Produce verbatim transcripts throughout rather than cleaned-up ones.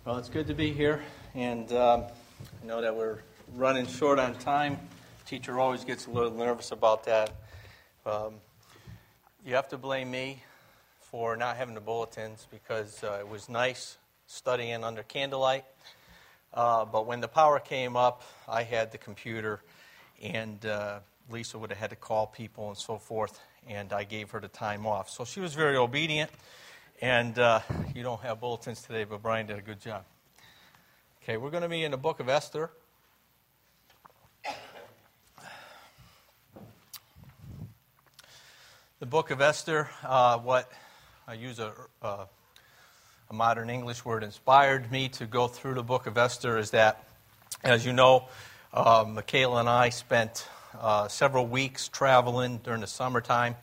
Well, it's good to be here, and um, I know that we're running short on time. Teacher always gets a little nervous about that. Um, you have to blame me for not having the bulletins because uh, it was nice studying under candlelight, uh, but when the power came up, I had the computer, and uh, Lisa would have had to call people and so forth, and I gave her the time off. So she was very obedient. And uh, you don't have bulletins today, but Brian did a good job. Okay, we're going to be in the book of Esther. The book of Esther, uh, what I use a, uh, a modern English word, inspired me to go through the book of Esther is that, as you know, uh, Michaela and I spent uh, several weeks traveling during the summertime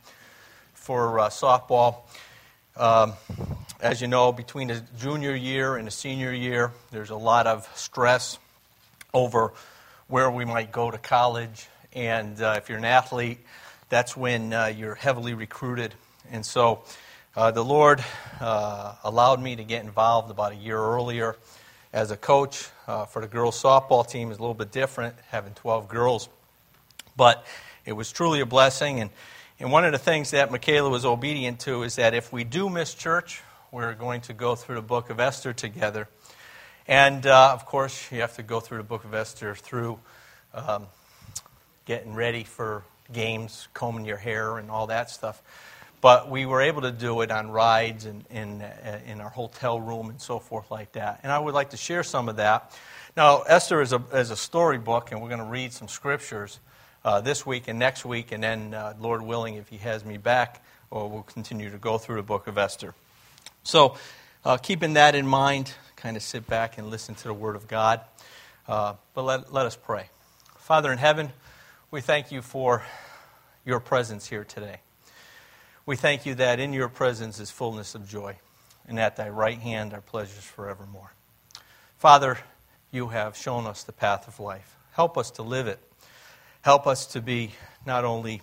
for uh, softball. Um, as you know, between the junior year and the senior year, there's a lot of stress over where we might go to college. And uh, if you're an athlete, that's when uh, you're heavily recruited. And so uh, the Lord uh, allowed me to get involved about a year earlier as a coach uh, for the girls' softball team. Is a little bit different, having twelve girls. But it was truly a blessing. And And one of the things that Michaela was obedient to is that if we do miss church, we're going to go through the book of Esther together. And, uh, of course, you have to go through the book of Esther through um, getting ready for games, combing your hair, and all that stuff. But we were able to do it on rides and in, in our hotel room and so forth like that. And I would like to share some of that. Now, Esther is a, is a storybook, and we're going to read some scriptures Uh, this week and next week, and then, uh, Lord willing, if He has me back, or we'll continue to go through the book of Esther. So, uh, keeping that in mind, kind of sit back and listen to the Word of God. Uh, but let, let us pray. Father in heaven, we thank You for Your presence here today. We thank You that in Your presence is fullness of joy, and at Thy right hand are pleasures forevermore. Father, You have shown us the path of life. Help us to live it. Help us to be not only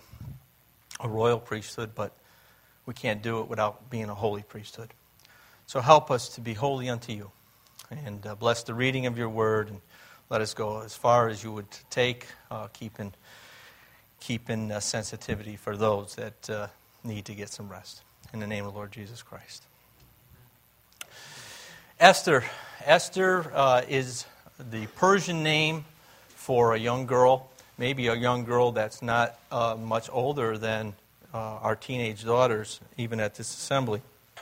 a royal priesthood, but we can't do it without being a holy priesthood. So help us to be holy unto You. And uh, bless the reading of Your word, and let us go as far as You would take, uh, keeping, keeping uh, sensitivity for those that uh, need to get some rest. In the name of the Lord Jesus Christ. Esther. Esther uh, is the Persian name for a young girl. Maybe a young girl that's not uh, much older than uh, our teenage daughters, even at this assembly.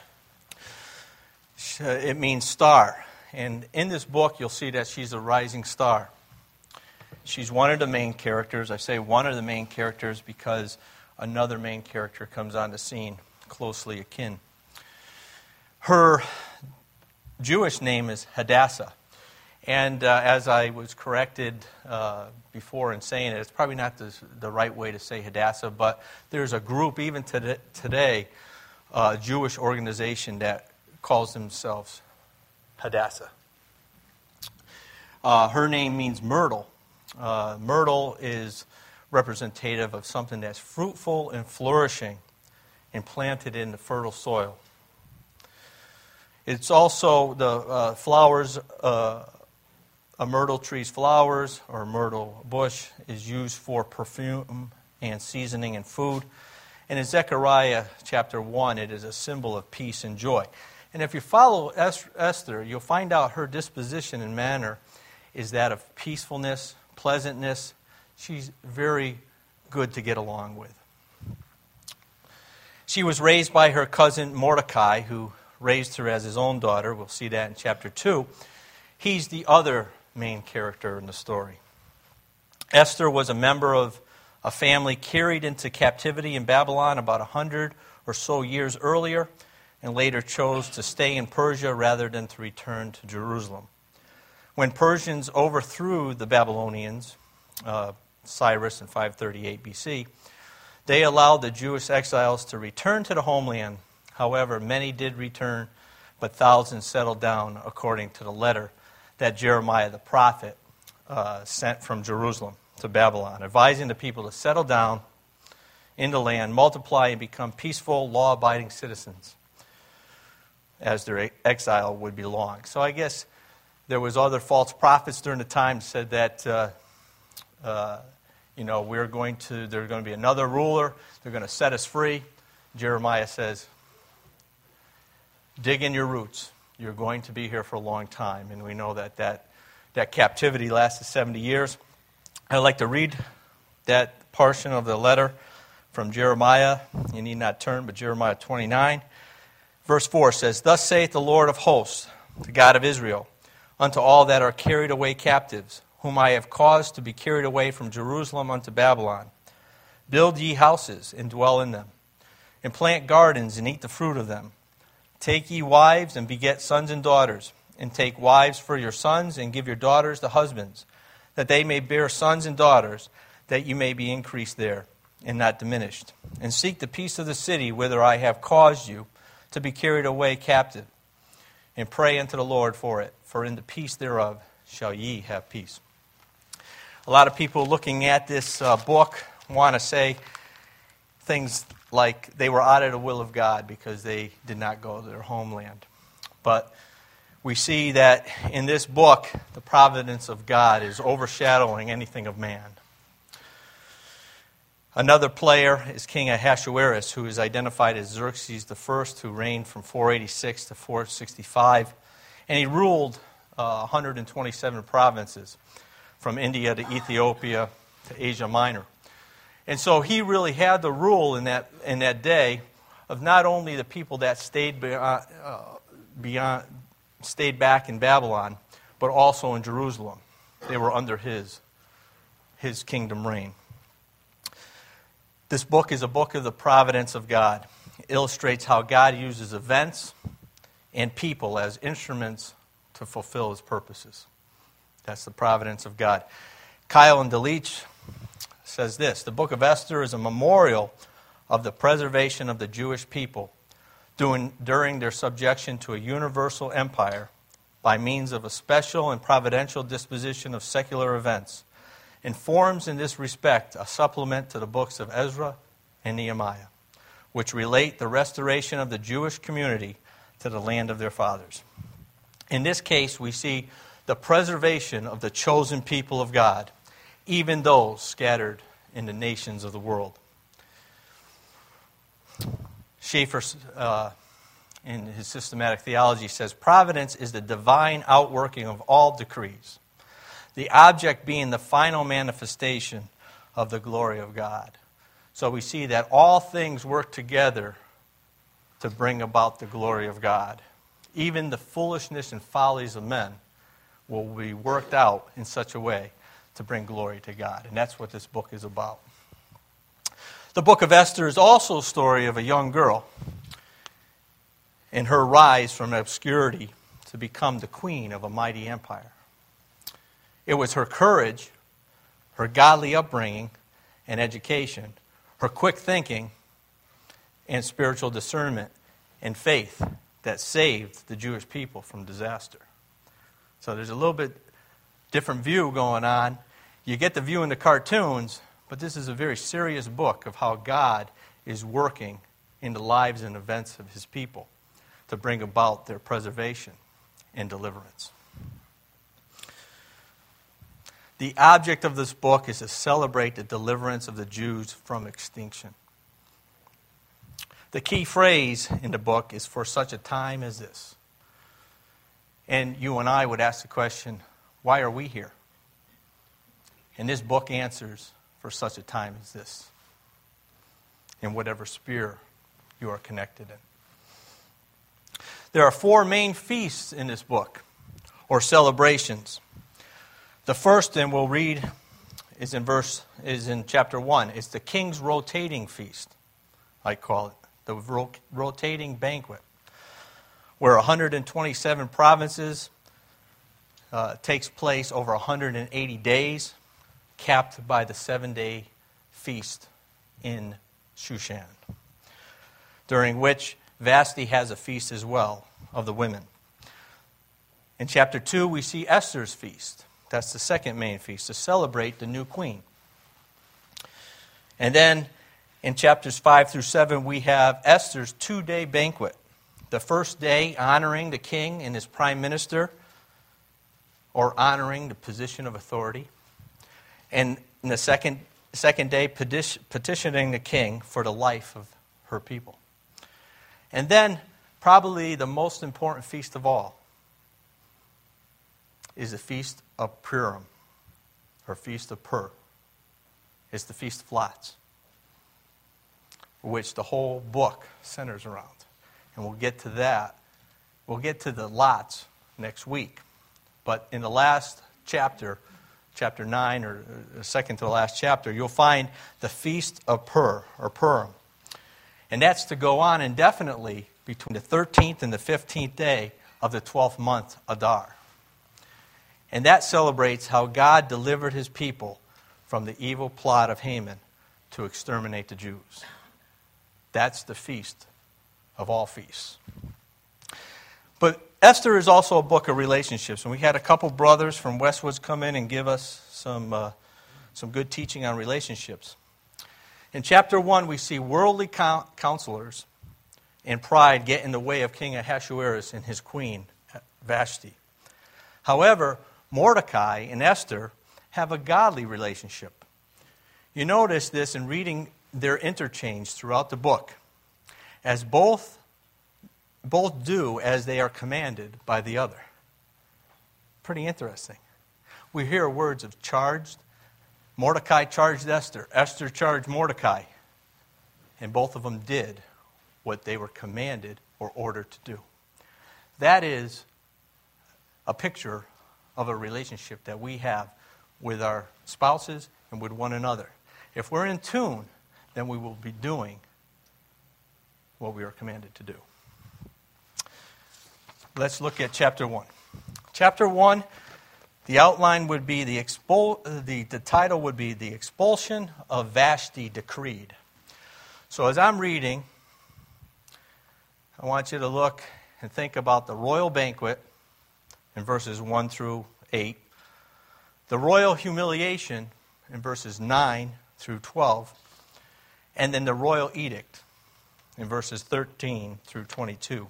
It means star. And in this book, you'll see that she's a rising star. She's one of the main characters. I say one of the main characters because another main character comes on the scene, closely akin. Her Jewish name is Hadassah. And uh, as I was corrected uh, before in saying it, it's probably not the, the right way to say Hadassah, but there's a group even to today, a uh, Jewish organization that calls themselves Hadassah. Uh, her name means myrtle. Uh, myrtle is representative of something that's fruitful and flourishing and planted in the fertile soil. It's also the uh, flowers... Uh, A myrtle tree's flowers, or a myrtle bush, is used for perfume and seasoning in food. And in Zechariah chapter one, it is a symbol of peace and joy. And if you follow Esther, you'll find out her disposition and manner is that of peacefulness, pleasantness. She's very good to get along with. She was raised by her cousin Mordecai, who raised her as his own daughter. We'll see that in chapter two. He's the other main character in the story. Esther was a member of a family carried into captivity in Babylon about a hundred or so years earlier, and later chose to stay in Persia rather than to return to Jerusalem. When Persians overthrew the Babylonians, uh, Cyrus in five thirty-eight B C, they allowed the Jewish exiles to return to the homeland. However, many did return, but thousands settled down, according to the letter that Jeremiah the prophet uh, sent from Jerusalem to Babylon, advising the people to settle down in the land, multiply, and become peaceful, law-abiding citizens, as their exile would be long. So I guess there was other false prophets during the time said that, uh, uh, you know, we're going to, there's going to be another ruler. They're going to set us free. Jeremiah says, dig in your roots. You're going to be here for a long time. And we know that that, that captivity lasted seventy years. I'd like to read that portion of the letter from Jeremiah. You need not turn, but Jeremiah twenty-nine. Verse four says, Thus saith the Lord of hosts, the God of Israel, unto all that are carried away captives, whom I have caused to be carried away from Jerusalem unto Babylon. Build ye houses, and dwell in them, and plant gardens, and eat the fruit of them. Take ye wives, and beget sons and daughters, and take wives for your sons, and give your daughters to husbands, that they may bear sons and daughters, that you may be increased there, and not diminished. And seek the peace of the city, whither I have caused you to be carried away captive, and pray unto the Lord for it, for in the peace thereof shall ye have peace. A lot of people looking at this uh, book want to say things like they were out of the will of God because they did not go to their homeland. But we see that in this book, the providence of God is overshadowing anything of man. Another player is King Ahasuerus, who is identified as Xerxes the First, who reigned from four eighty-six to four sixty-five. And he ruled uh, one hundred twenty-seven provinces, from India to Ethiopia to Asia Minor. And so he really had the rule in that in that day of not only the people that stayed beyond, uh, beyond stayed back in Babylon, but also in Jerusalem. They were under his his kingdom reign. This book is a book of the providence of God. It illustrates how God uses events and people as instruments to fulfill his purposes. That's the providence of God. Kyle and Delich says this, the book of Esther is a memorial of the preservation of the Jewish people during, during their subjection to a universal empire by means of a special and providential disposition of secular events, and forms in this respect a supplement to the books of Ezra and Nehemiah, which relate the restoration of the Jewish community to the land of their fathers. In this case, we see the preservation of the chosen people of God, even those scattered in the nations of the world. Schaeffer, uh, in his systematic theology, says, Providence is the divine outworking of all decrees, the object being the final manifestation of the glory of God. So we see that all things work together to bring about the glory of God. Even the foolishness and follies of men will be worked out in such a way to bring glory to God. And that's what this book is about. The book of Esther is also a story of a young girl and her rise from obscurity to become the queen of a mighty empire. It was her courage, her godly upbringing and education, her quick thinking and spiritual discernment and faith that saved the Jewish people from disaster. So there's a little bit different view going on. You get the view in the cartoons, but this is a very serious book of how God is working in the lives and events of his people to bring about their preservation and deliverance. The object of this book is to celebrate the deliverance of the Jews from extinction. The key phrase in the book is for such a time as this. And you and I would ask the question, why are we here? And this book answers for such a time as this, in whatever sphere you are connected in. There are four main feasts in this book, or celebrations. The first, and we'll read, is in verse is in chapter one. It's the King's Rotating Feast, I call it, the ro- rotating banquet, where one hundred twenty-seven provinces uh, takes place over one hundred eighty days, capped by the seven-day feast in Shushan, during which Vashti has a feast as well of the women. In chapter two, we see Esther's feast. That's the second main feast, to celebrate the new queen. And then in chapters five through seven, we have Esther's two-day banquet. The first day honoring the king and his prime minister, or honoring the position of authority. And in the second, second day, petition, petitioning the king for the life of her people. And then, probably the most important feast of all is the Feast of Purim, or Feast of Pur. It's the Feast of Lots, which the whole book centers around. And we'll get to that. We'll get to the lots next week. But in the last chapter, chapter nine, or second to the last chapter, you'll find the Feast of Pur, or Purim. And that's to go on indefinitely between the thirteenth and the fifteenth day of the twelfth month, Adar. And that celebrates how God delivered his people from the evil plot of Haman to exterminate the Jews. That's the feast of all feasts. But Esther is also a book of relationships. And we had a couple brothers from Westwoods come in and give us some, uh, some good teaching on relationships. In chapter one, we see worldly counselors and pride get in the way of King Ahasuerus and his queen, Vashti. However, Mordecai and Esther have a godly relationship. You notice this in reading their interchange throughout the book, as both, both do as they are commanded by the other. Pretty interesting. We hear words of charged. Mordecai charged Esther. Esther charged Mordecai. And both of them did what they were commanded or ordered to do. That is a picture of a relationship that we have with our spouses and with one another. If we're in tune, then we will be doing what we are commanded to do. Let's look at chapter one. Chapter one, the outline would be the, expul- the, the title would be The Expulsion of Vashti Decreed. So as I'm reading, I want you to look and think about the royal banquet in verses one through eight, the royal humiliation in verses nine through twelve, and then the royal edict in verses thirteen through twenty-two.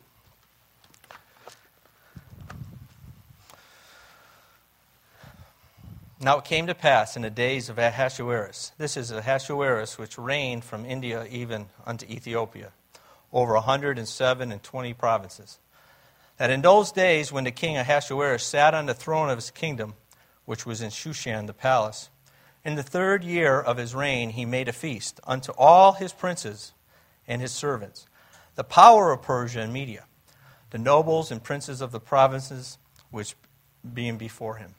Now it came to pass in the days of Ahasuerus, this is Ahasuerus which reigned from India even unto Ethiopia, over a hundred and seven and twenty provinces, that in those days when the king Ahasuerus sat on the throne of his kingdom, which was in Shushan the palace, in the third year of his reign he made a feast unto all his princes and his servants, the power of Persia and Media, the nobles and princes of the provinces which being before him.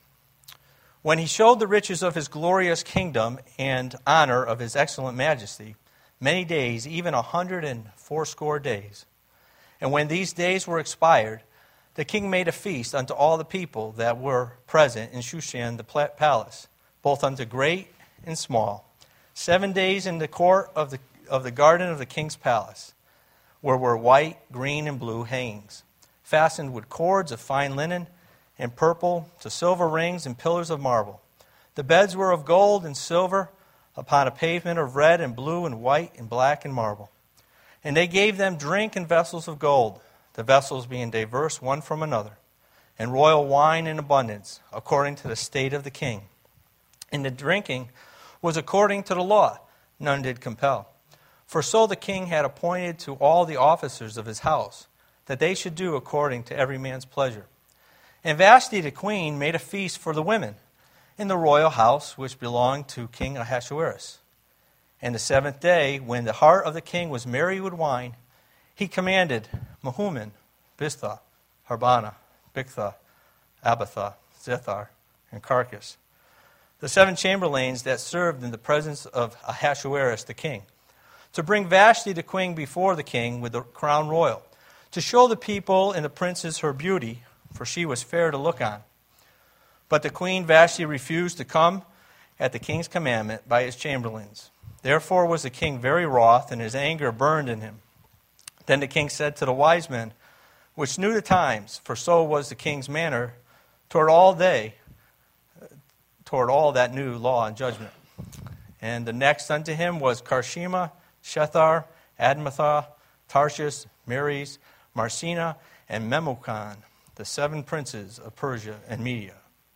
When he showed the riches of his glorious kingdom and honor of his excellent majesty, many days, even a hundred and fourscore days. And when these days were expired, the king made a feast unto all the people that were present in Shushan the palace, both unto great and small, seven days in the court of the, of the garden of the king's palace, where were white, green, and blue hangings, fastened with cords of fine linen, and purple, to silver rings and pillars of marble. The beds were of gold and silver, upon a pavement of red and blue and white and black and marble. And they gave them drink in vessels of gold, the vessels being diverse one from another, and royal wine in abundance, according to the state of the king. And the drinking was according to the law, none did compel. For so the king had appointed to all the officers of his house, that they should do according to every man's pleasure. And Vashti the queen made a feast for the women in the royal house which belonged to King Ahasuerus. And the seventh day, when the heart of the king was merry with wine, he commanded Mehuman, Biztha, Harbana, Bigtha, Abatha, Zethar, and Carcass, the seven chamberlains that served in the presence of Ahasuerus the king, to bring Vashti the queen before the king with the crown royal, to show the people and the princes her beauty, for she was fair to look on. But the queen Vashti refused to come at the king's commandment by his chamberlains. Therefore was the king very wroth, and his anger burned in him. Then the king said to the wise men, which knew the times, for so was the king's manner toward all they, toward all that knew law and judgment. And the next unto him was Karshima, Shethar, Admatha, Tarshish, Meres, Marsina, and Memucan, the seven princes of Persia and Media,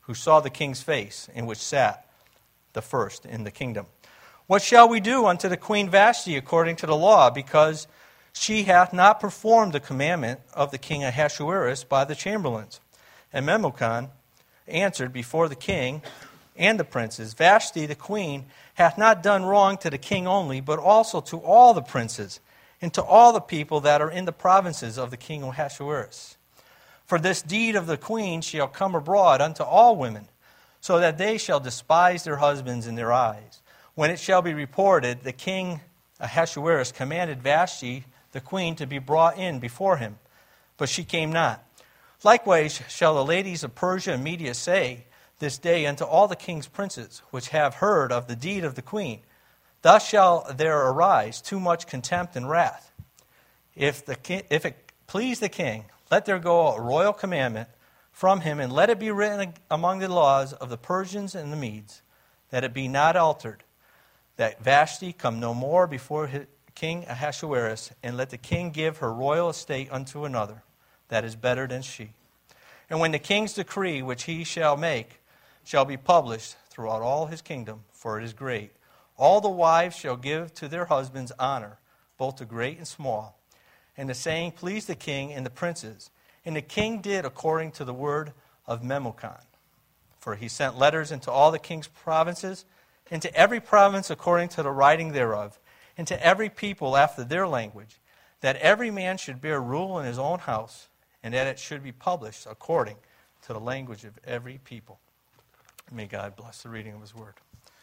who saw the king's face, in which sat the first in the kingdom. What shall we do unto the queen Vashti according to the law, because she hath not performed the commandment of the king Ahasuerus by the chamberlains? And Memucan answered before the king and the princes, Vashti the queen hath not done wrong to the king only, but also to all the princes, and to all the people that are in the provinces of the king Ahasuerus. For this deed of the queen shall come abroad unto all women, so that they shall despise their husbands in their eyes. When it shall be reported, the king Ahasuerus commanded Vashti the queen to be brought in before him, but she came not. Likewise shall the ladies of Persia and Media say this day unto all the king's princes, which have heard of the deed of the queen, thus shall there arise too much contempt and wrath. If, the ki- if it please the king, let there go a royal commandment from him, and let it be written among the laws of the Persians and the Medes, that it be not altered, that Vashti come no more before his, King Ahasuerus, and let the king give her royal estate unto another, that is better than she. And when the king's decree, which he shall make, shall be published throughout all his kingdom, for it is great, all the wives shall give to their husbands honor, both to great and small. And the saying pleased the king and the princes. And the king did according to the word of Memucan. For he sent letters into all the king's provinces, into every province according to the writing thereof, and to every people after their language, that every man should bear rule in his own house, and that it should be published according to the language of every people. May God bless the reading of his word.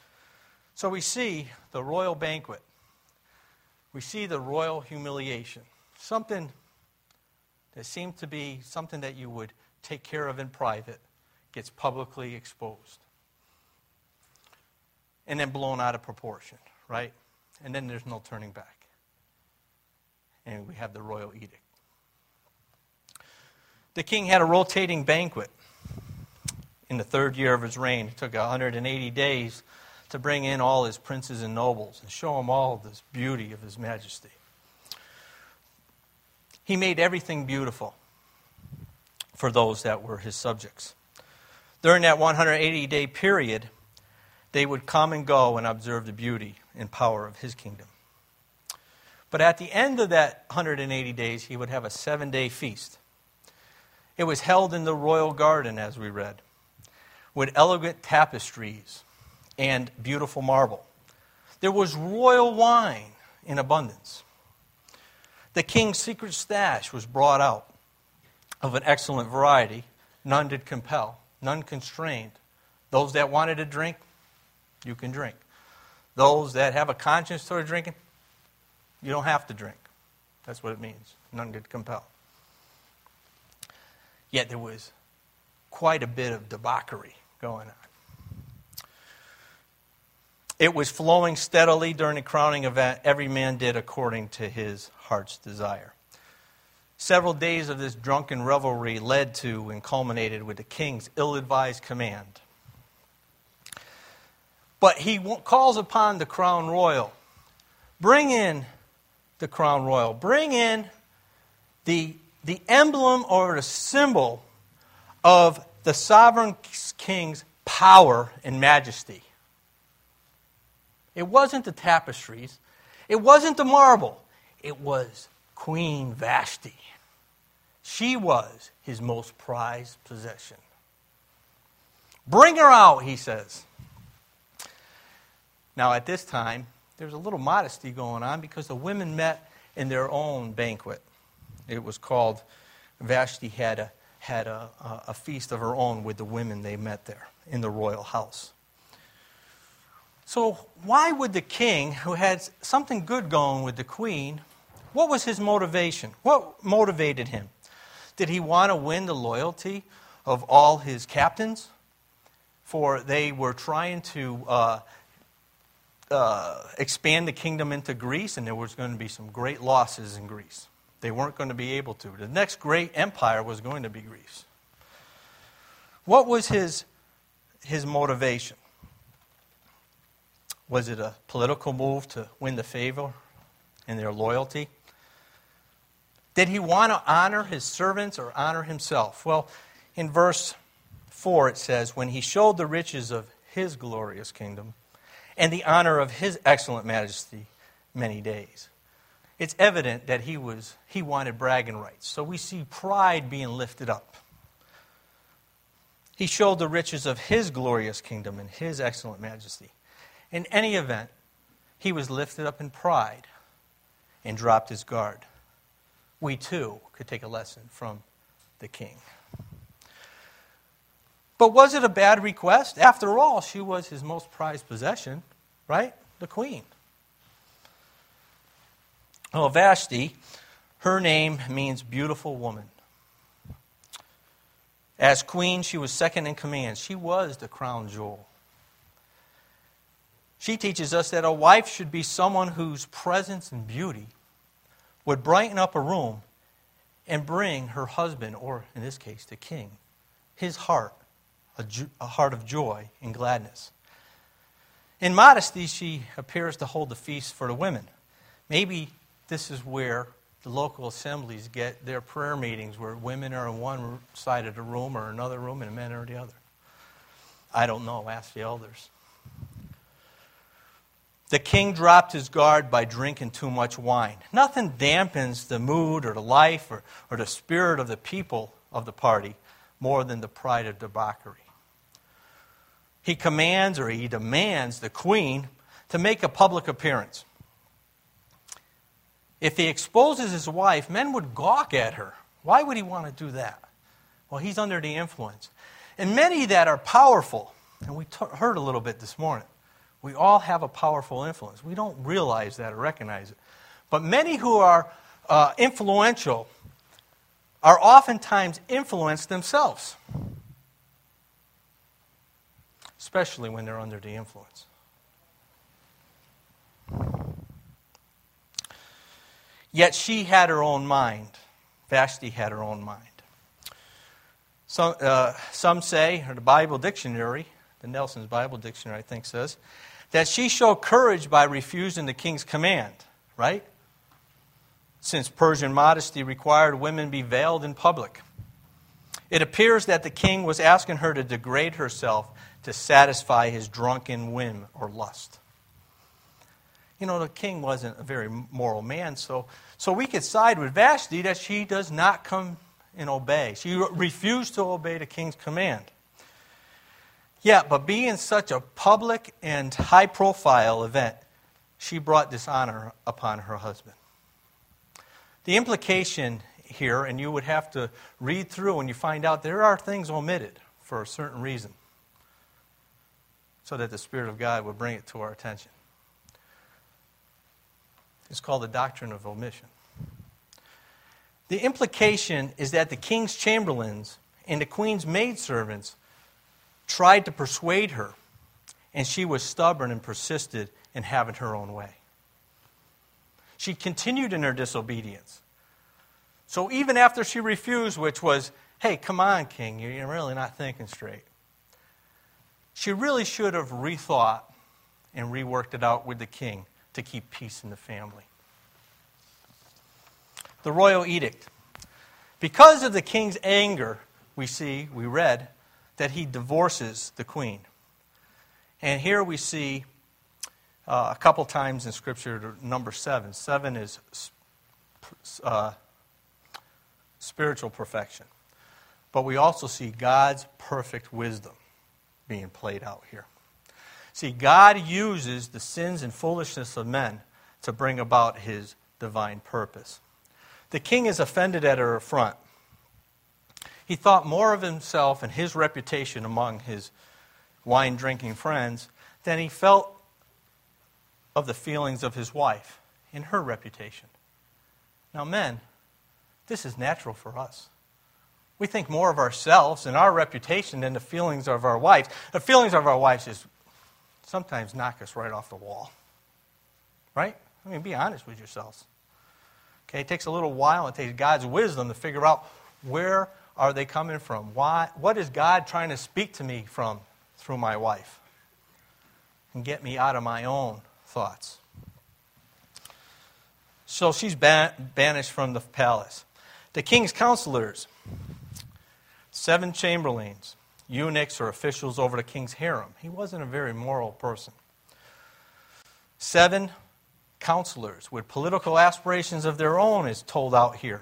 So we see the royal banquet. We see the royal humiliation. Something that seemed to be something that you would take care of in private gets publicly exposed. And then blown out of proportion, right? And then there's no turning back. And we have the royal edict. The king had a rotating banquet in the third year of his reign. It took one hundred eighty days to bring in all his princes and nobles and show them all this beauty of his majesty. He made everything beautiful for those that were his subjects. During that one hundred eighty day period, they would come and go and observe the beauty and power of his kingdom. But at the end of that one hundred eighty days, he would have a seven day feast. It was held in the royal garden, as we read, with elegant tapestries and beautiful marble. There was royal wine in abundance. The king's secret stash was brought out of an excellent variety. None did compel, none constrained. Those that wanted to drink, you can drink. Those that have a conscience toward drinking, you don't have to drink. That's what it means. None did compel. Yet there was quite a bit of debauchery going on. It was flowing steadily during the crowning event. Every man did according to his heart's desire. Several days of this drunken revelry led to and culminated with the king's ill-advised command. But he calls upon the crown royal. Bring in the crown royal. Bring in the, the emblem or the symbol of the sovereign king's power and majesty. It wasn't the tapestries. It wasn't the marble. It was Queen Vashti. She was his most prized possession. Bring her out, he says. Now, at this time, there's a little modesty going on because the women met in their own banquet. It was called, Vashti had a, had a, a feast of her own with the women they met there in the royal house. So why would the king, who had something good going with the queen, what was his motivation? What motivated him? Did he want to win the loyalty of all his captains? For they were trying to uh, uh, expand the kingdom into Greece, and there was going to be some great losses in Greece. They weren't going to be able to. The next great empire was going to be Greece. What was his, his motivation? Was it a political move to win the favor and their loyalty? Did he want to honor his servants or honor himself? Well, in verse four, it says, when he showed the riches of his glorious kingdom and the honor of his excellent majesty many days. It's evident that he was he wanted bragging rights. So we see pride being lifted up. He showed the riches of his glorious kingdom and his excellent majesty. In any event, he was lifted up in pride and dropped his guard. We too could take a lesson from the king. But was it a bad request? After all, she was his most prized possession, right? The queen. Well, Vashti, her name means beautiful woman. As queen, she was second in command. She was the crown jewel. She teaches us that a wife should be someone whose presence and beauty would brighten up a room and bring her husband, or in this case, the king, his heart, a, jo- a heart of joy and gladness. In modesty, she appears to hold the feast for the women. Maybe this is where the local assemblies get their prayer meetings, where women are in one side of the room or another room and men are the other. I don't know. Ask the elders. The king dropped his guard by drinking too much wine. Nothing dampens the mood or the life or, or the spirit of the people of the party more than the pride of debauchery. He commands or he demands the queen to make a public appearance. If he exposes his wife, men would gawk at her. Why would he want to do that? Well, he's under the influence. And many that are powerful, and we t- heard a little bit this morning, we all have a powerful influence. We don't realize that or recognize it. But many who are uh, influential are oftentimes influenced themselves, especially when they're under the influence. Yet she had her own mind. Vashti had her own mind. Some, uh, some say, or the Bible Dictionary, the Nelson's Bible Dictionary, I think, says, that she showed courage by refusing the king's command, right? Since Persian modesty required women be veiled in public. It appears that the king was asking her to degrade herself to satisfy his drunken whim or lust. You know, the king wasn't a very moral man, so, so we could side with Vashti that she does not come and obey. She refused to obey the king's command. Yeah, but being such a public and high-profile event, she brought dishonor upon her husband. The implication here, and you would have to read through and you find out there are things omitted for a certain reason, so that the Spirit of God would bring it to our attention. It's called the doctrine of omission. The implication is that the king's chamberlains and the queen's maidservants tried to persuade her, and she was stubborn and persisted in having her own way. She continued in her disobedience. So even after she refused, which was, hey, come on, king, you're really not thinking straight, she really should have rethought and reworked it out with the king to keep peace in the family. The royal edict. Because of the king's anger, we see, we read, that he divorces the queen. And here we see uh, a couple times in Scripture, number seven. Seven is uh, spiritual perfection. But we also see God's perfect wisdom being played out here. See, God uses the sins and foolishness of men to bring about his divine purpose. The king is offended at her affront. He thought more of himself and his reputation among his wine-drinking friends than he felt of the feelings of his wife and her reputation. Now, men, this is natural for us. We think more of ourselves and our reputation than the feelings of our wives. The feelings of our wives is sometimes knock us right off the wall. Right? I mean, be honest with yourselves. Okay, it takes a little while. It takes God's wisdom to figure out where are they coming from. Why? What is God trying to speak to me from through my wife? And get me out of my own thoughts. So she's ban- banished from the palace. The king's counselors, seven chamberlains, eunuchs or officials over the king's harem. He wasn't a very moral person. Seven counselors with political aspirations of their own is told out here.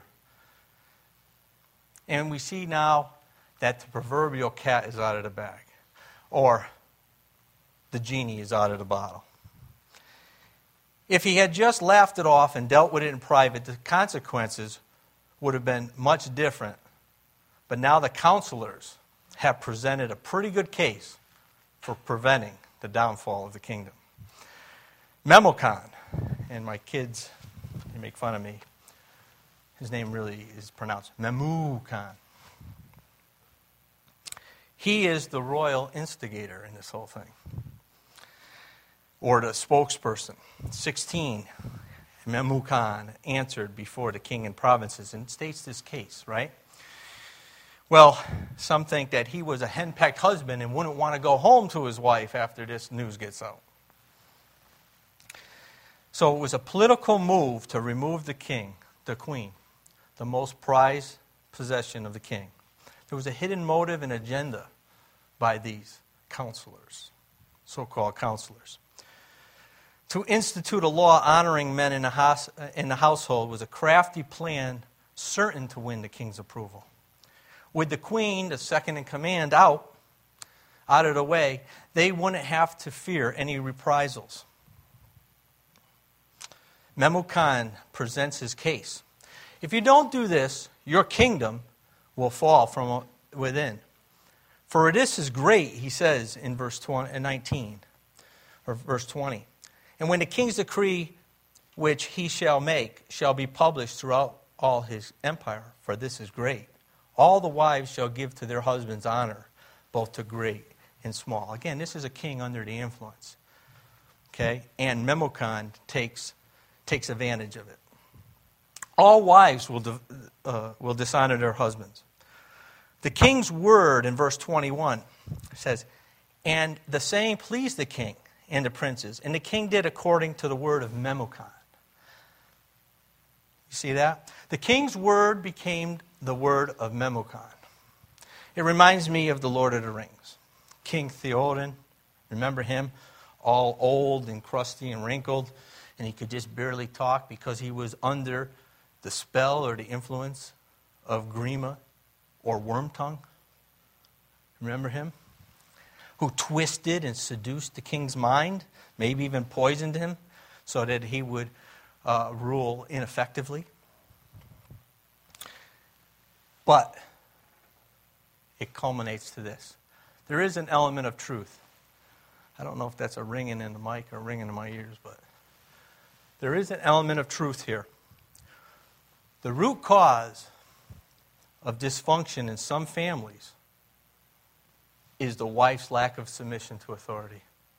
And we see now that the proverbial cat is out of the bag, or the genie is out of the bottle. If he had just laughed it off and dealt with it in private, the consequences would have been much different. But now the counselors have presented a pretty good case for preventing the downfall of the kingdom. Memucan, and my kids, they make fun of me. His name really is pronounced Memucan. He is the royal instigator in this whole thing, or the spokesperson. sixteen, Memucan answered before the king and provinces and states this case, right? Well, some think that he was a henpecked husband and wouldn't want to go home to his wife after this news gets out. So it was a political move to remove the king, the queen, the most prized possession of the king. There was a hidden motive and agenda by these counselors, so-called counselors. To institute a law honoring men in the, house, in the household was a crafty plan certain to win the king's approval. With the queen, the second in command, out, out of the way, they wouldn't have to fear any reprisals. Memucan presents his case. If you don't do this, your kingdom will fall from within. For this is great, he says in verse nineteen, or verse twenty. And when the king's decree which he shall make shall be published throughout all his empire, for this is great. All the wives shall give to their husbands honor, both to great and small. Again, this is a king under the influence. Okay? And Memucan takes, takes advantage of it. All wives will, uh, will dishonor their husbands. The king's word in verse twenty-one says, and the saying pleased the king and the princes, and the king did according to the word of Memucan. You see that? The king's word became the word of Memucan. It reminds me of the Lord of the Rings. King Theoden, remember him? All old and crusty and wrinkled, and he could just barely talk because he was under the spell or the influence of Grima or Wormtongue. Remember him? Who twisted and seduced the king's mind, maybe even poisoned him so that he would uh, rule ineffectively. But it culminates to this. There is an element of truth. I don't know if that's a ringing in the mic or ringing in my ears, but there is an element of truth here. The root cause of dysfunction in some families is the wife's lack of submission to authority.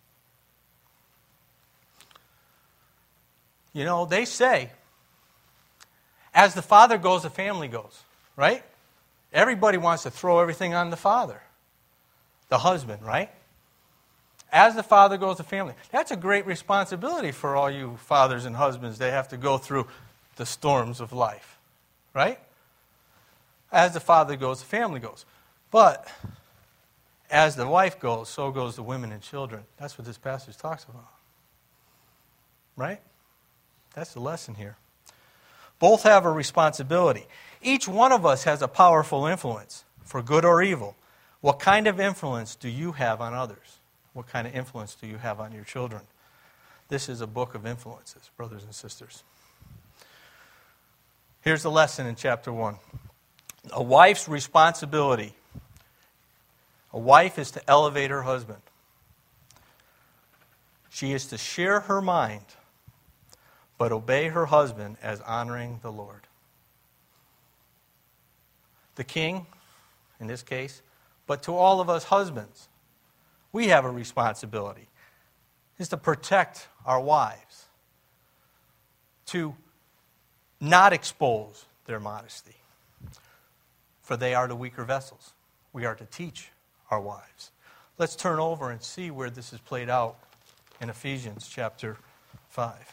You know, they say, as the father goes, the family goes, right? Everybody wants to throw everything on the father, the husband, right? As the father goes, the family. That's a great responsibility for all you fathers and husbands. They have to go through the storms of life, right? As the father goes, the family goes. But as the wife goes, so goes the women and children. That's what this passage talks about, right? That's the lesson here. Both have a responsibility. Each one of us has a powerful influence, for good or evil. What kind of influence do you have on others? What kind of influence do you have on your children? This is a book of influences, brothers and sisters. Here's the lesson in chapter one. A wife's responsibility. A wife is to elevate her husband. She is to share her mind, but obey her husband as honoring the Lord. The king, in this case, but to all of us husbands, we have a responsibility. Is to protect our wives, to not expose their modesty, for they are the weaker vessels. We are to teach our wives. Let's turn over and see where this is played out in Ephesians chapter five.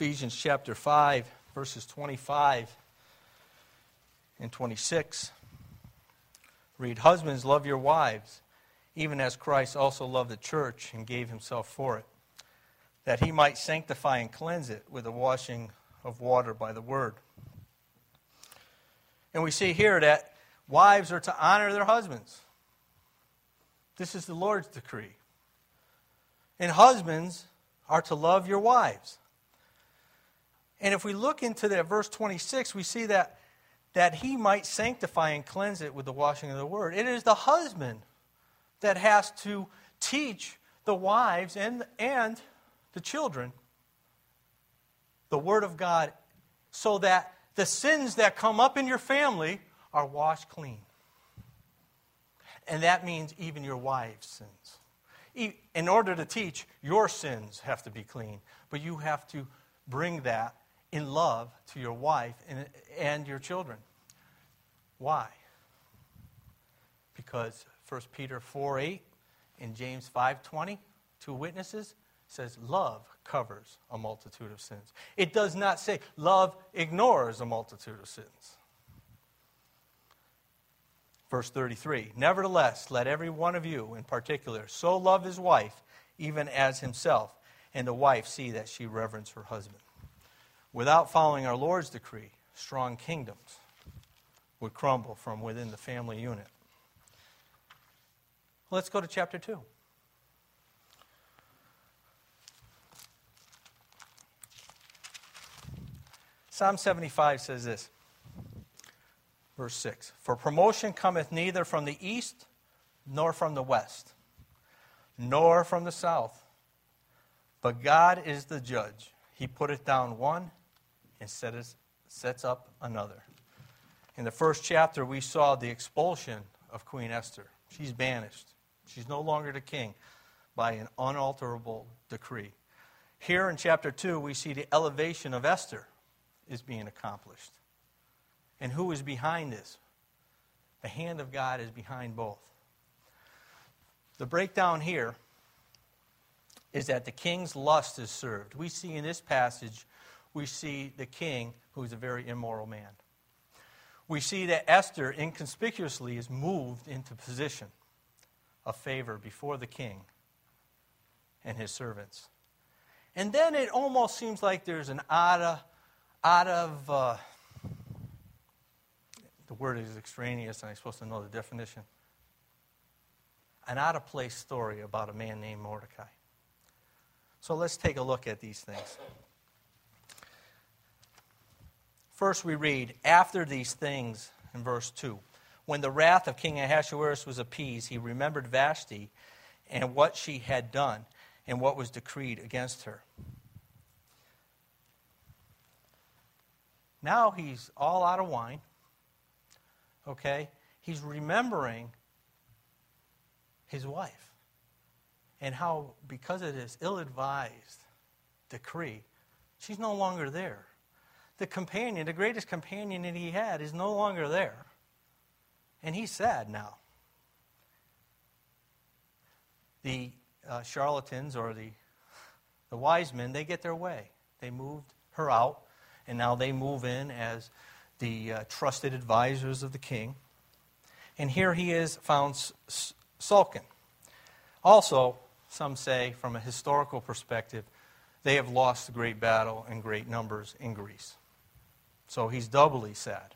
Ephesians chapter five, verses twenty-five and twenty-six. Read, "Husbands, love your wives, even as Christ also loved the church and gave himself for it, that he might sanctify and cleanse it with the washing of water by the word." And we see here that wives are to honor their husbands. This is the Lord's decree. And husbands are to love your wives. And if we look into that verse twenty-six, we see that, that he might sanctify and cleanse it with the washing of the word. It is the husband that has to teach the wives and, and the children the word of God, so that the sins that come up in your family are washed clean. And that means even your wife's sins. In order to teach, your sins have to be clean. But you have to bring that in love to your wife and, and your children. Why? Because First Peter four eight and James five twenty, two witnesses, says love covers a multitude of sins. It does not say love ignores a multitude of sins. Verse thirty-three, "Nevertheless, let every one of you in particular so love his wife, even as himself, and the wife see that she reverence her husband." Without following our Lord's decree, strong kingdoms would crumble from within the family unit. Let's go to chapter two. Psalm seventy-five says this, verse six, "For promotion cometh neither from the east, nor from the west, nor from the south. But God is the judge. He putteth down one and setteth, sets up another." In the first chapter, we saw the expulsion of Queen Esther. She's banished. She's no longer the king by an unalterable decree. Here in chapter two, we see the elevation of Esther is being accomplished. And who is behind this? The hand of God is behind both. The breakdown here is that the king's lust is served. We see in this passage, we see the king who is a very immoral man. We see that Esther inconspicuously is moved into position of favor before the king and his servants. And then it almost seems like there's an out of, out of uh, the word is extraneous and I'm supposed to know the definition. An out-of-place story about a man named Mordecai. So let's take a look at these things. First we read, "After these things," in verse two, "when the wrath of King Ahasuerus was appeased, he remembered Vashti and what she had done and what was decreed against her." Now he's all out of wine. Okay? He's remembering his wife and how, because of this ill-advised decree, she's no longer there. The companion, the greatest companion that he had, is no longer there. And he's sad now. The uh, charlatans or the, the wise men, they get their way. They moved her out, and now they move in as the uh, trusted advisors of the king. And here he is found s- s- sulking. Also, some say, from a historical perspective, they have lost a great battle in great numbers in Greece. So he's doubly sad.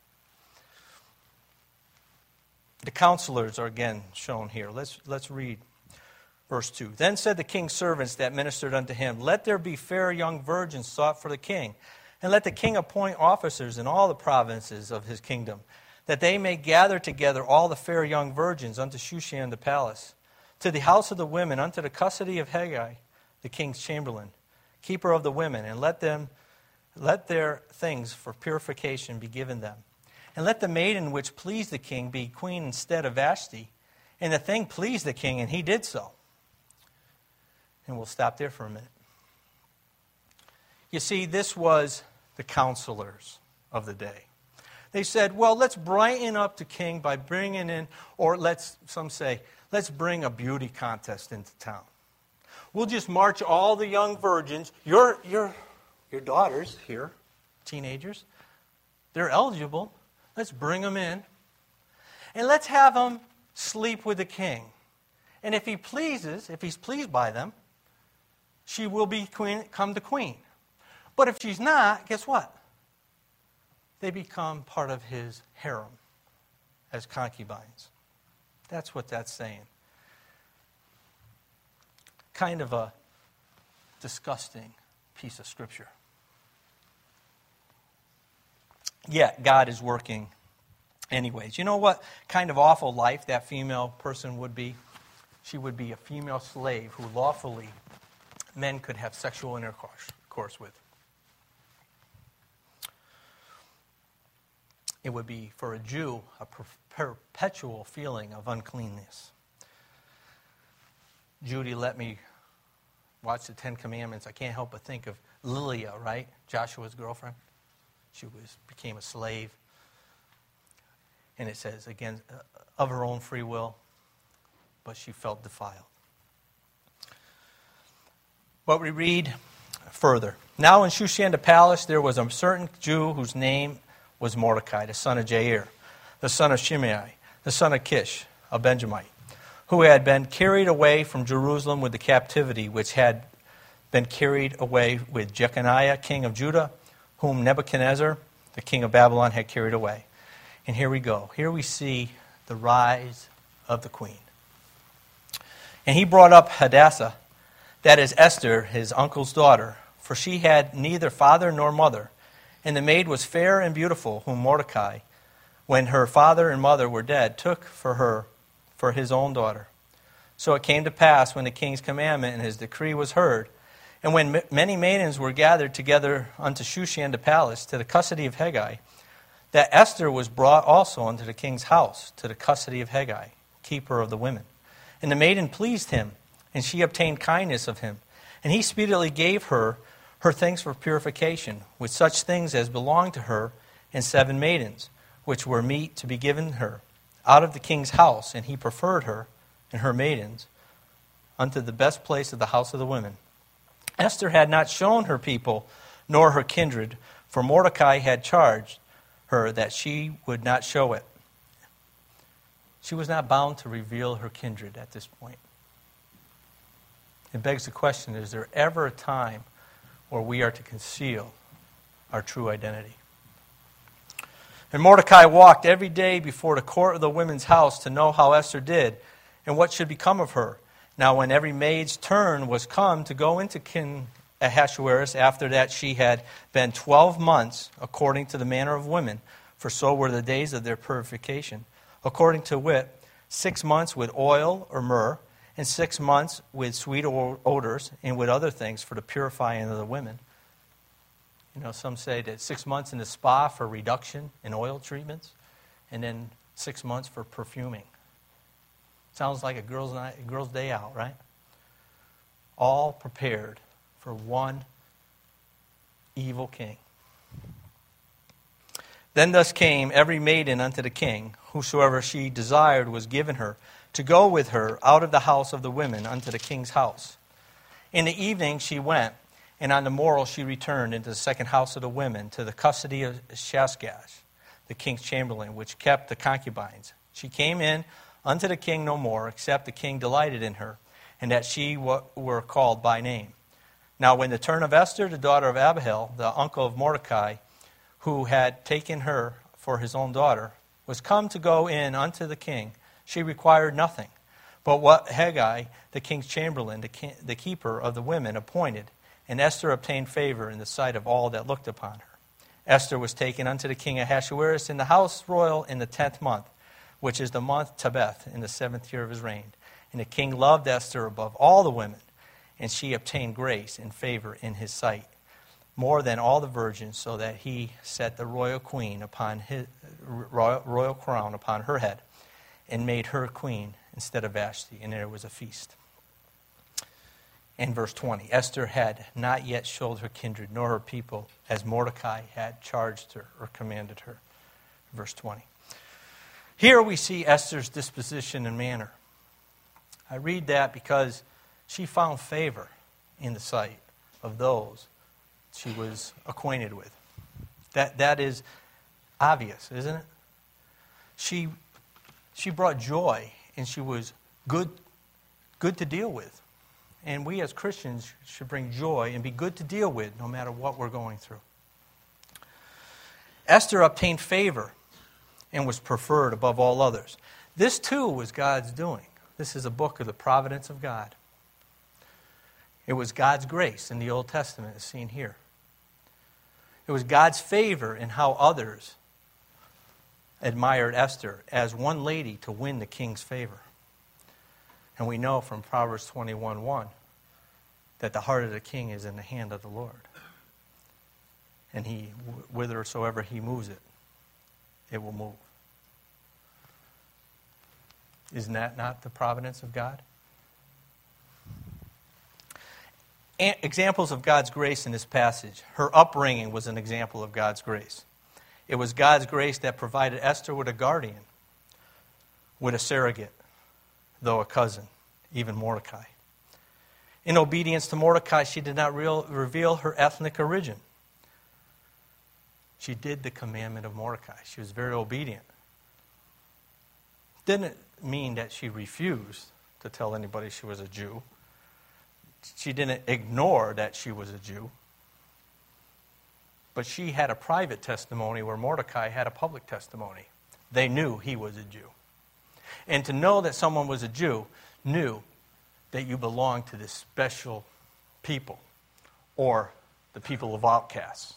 The counselors are again shown here. Let's, let's read verse two. "Then said the king's servants that ministered unto him, Let there be fair young virgins sought for the king, and let the king appoint officers in all the provinces of his kingdom, that they may gather together all the fair young virgins unto Shushan the palace, to the house of the women, unto the custody of Haggai, the king's chamberlain, keeper of the women, and let them let their things for purification be given them. And let the maiden which pleased the king be queen instead of Vashti. And the thing pleased the king, and he did so." And we'll stop there for a minute. You see, this was the counselors of the day. They said, well, let's brighten up the king by bringing in, or let's, some say, let's bring a beauty contest into town. We'll just march all the young virgins. You're, you're your daughters here, teenagers, they're eligible. Let's bring them in. And let's have them sleep with the king. And if he pleases, if he's pleased by them, she will be queen, come the queen. But if she's not, guess what? They become part of his harem as concubines. That's what that's saying. Kind of a disgusting piece of scripture. Yet God is working anyways. You know what kind of awful life that female person would be? She would be a female slave who lawfully men could have sexual intercourse with. It would be, for a Jew, a perpetual feeling of uncleanness. Judy let me watch the Ten Commandments. I can't help but think of Lilia, right? Joshua's girlfriend. She was became a slave. And it says, again, of her own free will, but she felt defiled. But we read further. Now in Shushan the palace there was a certain Jew whose name was Mordecai, the son of Jair, the son of Shimei, the son of Kish, a Benjamite, who had been carried away from Jerusalem with the captivity which had been carried away with Jeconiah, king of Judah, whom Nebuchadnezzar, the king of Babylon, had carried away. And here we go. Here we see the rise of the queen. And he brought up Hadassah, that is Esther, his uncle's daughter, for she had neither father nor mother. And the maid was fair and beautiful, whom Mordecai, when her father and mother were dead, took for her for his own daughter. So it came to pass, when the king's commandment and his decree was heard, and when many maidens were gathered together unto Shushan the palace, to the custody of Hegai, that Esther was brought also unto the king's house, to the custody of Hegai, keeper of the women. And the maiden pleased him, and she obtained kindness of him. And he speedily gave her her things for purification, with such things as belonged to her, and seven maidens, which were meet to be given her, out of the king's house. And he preferred her and her maidens unto the best place of the house of the women. Esther had not shown her people, nor her kindred, for Mordecai had charged her that she would not show it. She was not bound to reveal her kindred at this point. It begs the question, is there ever a time where we are to conceal our true identity? And Mordecai walked every day before the court of the women's house to know how Esther did and what should become of her. Now when every maid's turn was come to go into King Ahasuerus, after that she had been twelve months, according to the manner of women, for so were the days of their purification, according to wit, six months with oil or myrrh, and six months with sweet odors, and with other things for the purifying of the women. You know, some say that six months in the spa for reduction in oil treatments, and then six months for perfuming. Sounds like a girl's night, a girl's day out, right? All prepared for one evil king. Then thus came every maiden unto the king, whosoever she desired was given her, to go with her out of the house of the women unto the king's house. In the evening she went, and on the morrow she returned into the second house of the women, to the custody of Shashgaz, the king's chamberlain, which kept the concubines. She came in unto the king no more, except the king delighted in her, and that she were called by name. Now when the turn of Esther, the daughter of Abihail, the uncle of Mordecai, who had taken her for his own daughter, was come to go in unto the king, she required nothing but what Hegai, the king's chamberlain, the, king, the keeper of the women, appointed. And Esther obtained favor in the sight of all that looked upon her. Esther was taken unto the king Ahasuerus in the house royal in the tenth month, which is the month Tebeth, in the seventh year of his reign. And the king loved Esther above all the women, and she obtained grace and favor in his sight, more than all the virgins, so that he set the royal queen upon his royal, royal crown upon her head, and made her queen instead of Vashti, and there was a feast. In verse twenty, Esther had not yet showed her kindred nor her people, as Mordecai had charged her or commanded her. Verse twenty. Here we see Esther's disposition and manner. I read that because she found favor in the sight of those she was acquainted with. That that is obvious, isn't it? She she brought joy, and she was good good to deal with. And we as Christians should bring joy and be good to deal with no matter what we're going through. Esther obtained favor and was preferred above all others. This too was God's doing. This is a book of the providence of God. It was God's grace in the Old Testament as seen here. It was God's favor in how others admired Esther as one lady to win the king's favor. And we know from Proverbs twenty-one one that the heart of the king is in the hand of the Lord. And he, whithersoever he moves it, it will move. Isn't that not the providence of God? A- examples of God's grace in this passage. Her upbringing was an example of God's grace. It was God's grace that provided Esther with a guardian, with a surrogate, though a cousin, even Mordecai. In obedience to Mordecai, she did not real, reveal her ethnic origin. She did the commandment of Mordecai. She was very obedient. Didn't mean that she refused to tell anybody she was a Jew. She didn't ignore that she was a Jew. But she had a private testimony where Mordecai had a public testimony. They knew he was a Jew. And to know that someone was a Jew knew that you belonged to this special people, or the people of outcasts.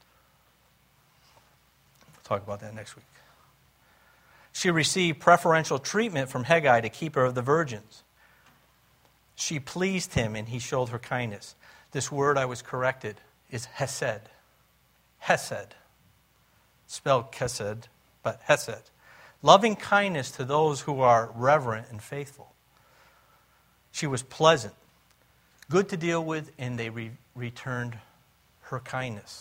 We'll talk about that next week. She received preferential treatment from Hegai, the keeper of the virgins. She pleased him, and he showed her kindness. This word, I was corrected, is hesed. Hesed. Spelled chesed, but hesed. Loving kindness to those who are reverent and faithful. She was pleasant, good to deal with, and they re- returned her kindness.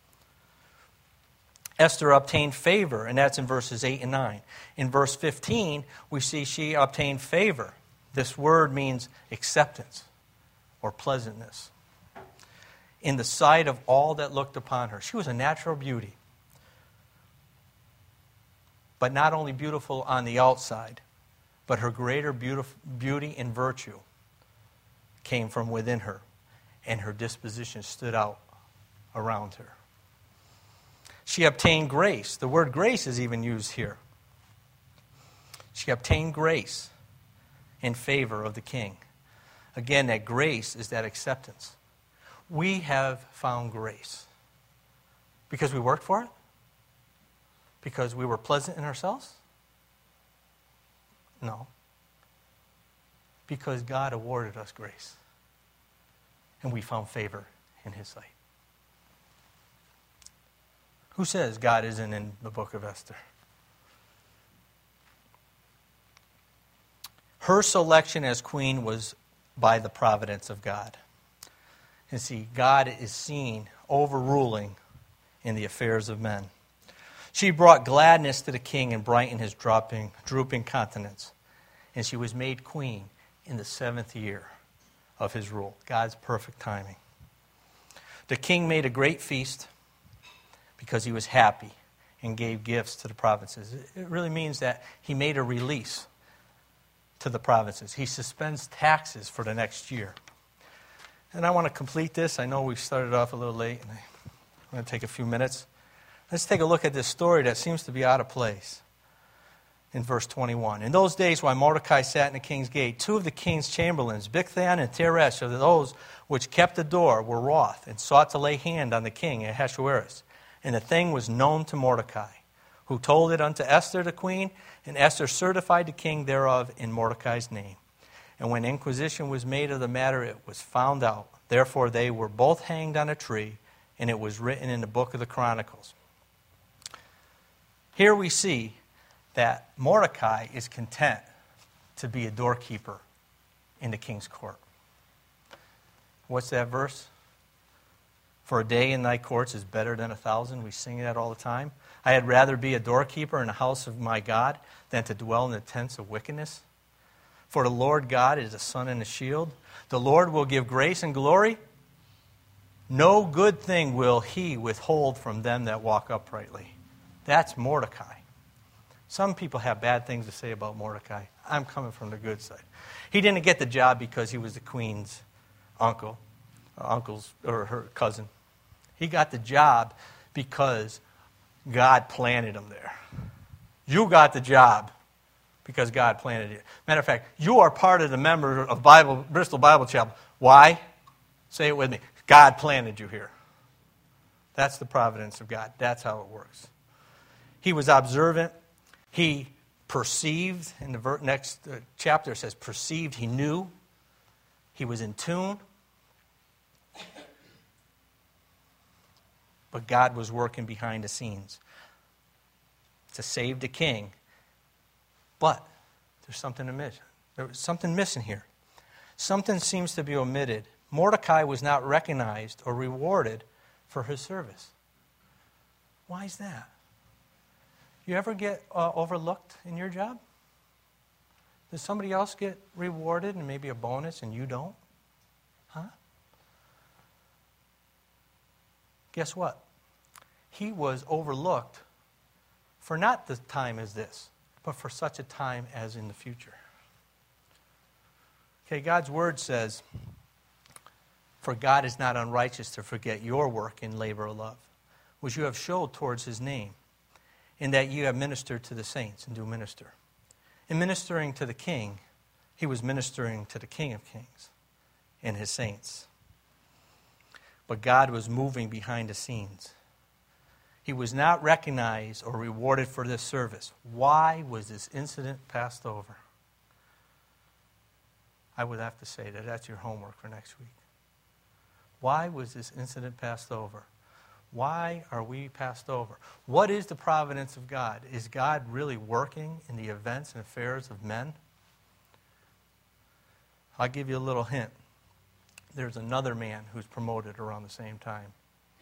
Esther obtained favor, and that's in verses eight and nine. In verse fifteen, we see she obtained favor. This word means acceptance or pleasantness in the sight of all that looked upon her. She was a natural beauty, but not only beautiful on the outside, but her greater beauty and virtue came from within her, and her disposition stood out around her. She obtained grace. The word grace is even used here. She obtained grace in favor of the king. Again, that grace is that acceptance. We have found grace because we worked for it? Because we were pleasant in ourselves? No. Because God awarded us grace. And we found favor in His sight. Who says God isn't in the book of Esther? Her selection as queen was by the providence of God. And see, God is seen overruling in the affairs of men. She brought gladness to the king and brightened his dropping, drooping countenance. And she was made queen in the seventh year of his rule. God's perfect timing. The king made a great feast because he was happy and gave gifts to the provinces. It really means that he made a release to the provinces. He suspends taxes for the next year. And I want to complete this. I know we started off a little late, and I'm going to take a few minutes. Let's take a look at this story that seems to be out of place. In verse twenty-one. In those days, while Mordecai sat in the king's gate, two of the king's chamberlains, Bigthan and Teresh, of those which kept the door, were wroth, and sought to lay hand on the king Ahasuerus. And the thing was known to Mordecai, who told it unto Esther the queen, and Esther certified the king thereof in Mordecai's name. And when inquisition was made of the matter, it was found out. Therefore they were both hanged on a tree, and it was written in the book of the Chronicles. Here we see that Mordecai is content to be a doorkeeper in the king's court. What's that verse? For a day in thy courts is better than a thousand. We sing that all the time. I had rather be a doorkeeper in the house of my God than to dwell in the tents of wickedness. For the Lord God is a sun and a shield. The Lord will give grace and glory. No good thing will he withhold from them that walk uprightly. That's Mordecai. Some people have bad things to say about Mordecai. I'm coming from the good side. He didn't get the job because he was the queen's uncle, or uncle's or her cousin. He got the job because God planted him there. You got the job because God planted you. Matter of fact, you are part of the member of Bible Bristol Bible Chapel. Why? Say it with me. God planted you here. That's the providence of God. That's how it works. He was observant. He perceived. In the ver- next uh, chapter it says perceived. He knew. He was in tune. But God was working behind the scenes to save the king. But there's something to miss. There was something missing here. Something seems to be omitted. Mordecai was not recognized or rewarded for his service. Why is that? You ever get uh, overlooked in your job? Does somebody else get rewarded and maybe a bonus and you don't? Huh? Guess what? He was overlooked for not the time as this, but for such a time as in the future. Okay, God's word says, for God is not unrighteous to forget your work and labor of love, which you have showed towards his name, in that you have ministered to the saints and do minister. In ministering to the king, he was ministering to the King of Kings and his saints. But God was moving behind the scenes. He was not recognized or rewarded for this service. Why was this incident passed over? I would have to say that that's your homework for next week. Why was this incident passed over? Why are we passed over? What is the providence of God? Is God really working in the events and affairs of men? I'll give you a little hint. There's another man who's promoted around the same time.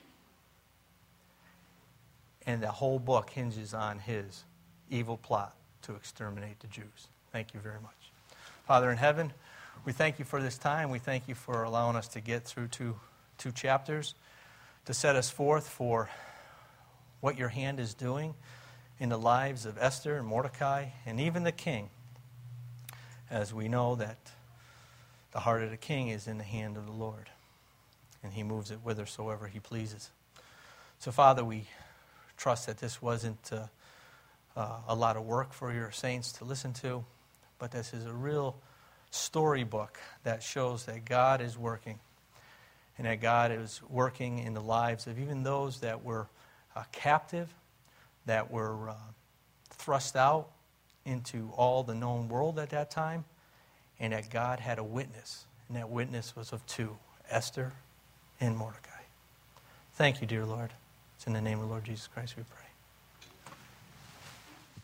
And the whole book hinges on his evil plot to exterminate the Jews. Thank you very much. Father in heaven, we thank you for this time. We thank you for allowing us to get through two, two chapters to set us forth for what your hand is doing in the lives of Esther and Mordecai and even the king, as we know that the heart of the king is in the hand of the Lord, and he moves it whithersoever he pleases. So, Father, we trust that this wasn't uh, uh, a lot of work for your saints to listen to, but this is a real storybook that shows that God is working, and that God is working in the lives of even those that were uh, captive, that were uh, thrust out into all the known world at that time, and that God had a witness, and that witness was of two, Esther and Mordecai. Thank you, dear Lord. It's in the name of the Lord Jesus Christ we pray.